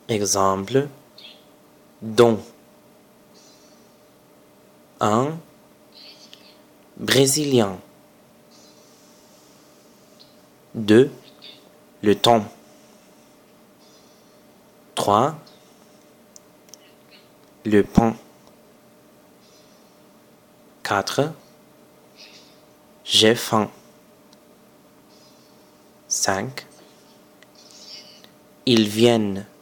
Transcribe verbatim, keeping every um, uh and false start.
Exemple, don. Un Brésilien. Deux Le temps. Trois Le pain. Quatre J'ai faim. Cinq Ils viennent.